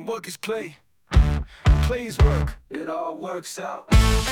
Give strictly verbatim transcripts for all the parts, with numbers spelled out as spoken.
teamwork is play. Play's work, it all works out.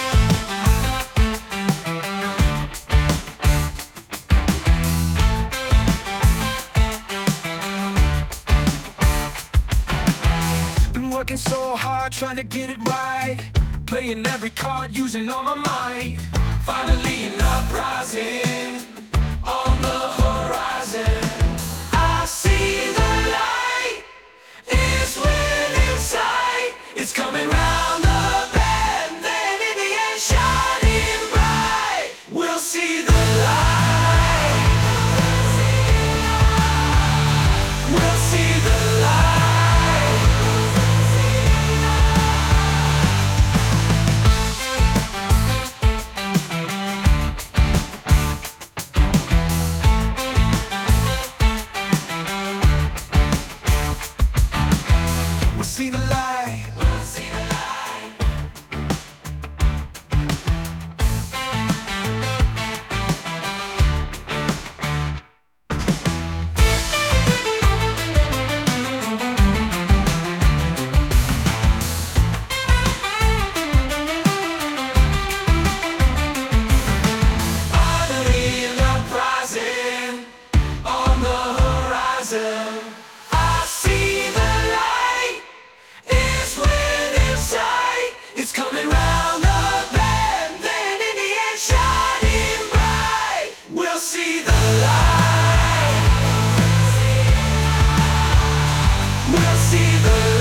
Been working so hard trying to get it right, playing every card, using all my might. Finally an uprising on the horizon. I see the light, it's within sight. It's coming round the bend, then in the end shining bright. We'll see the light, we'll see the light. See the light, we'll see the light. Finally an uprising on the horizon. It's coming round the bend, then in the end shining bright. We'll see the light, we'll see the light.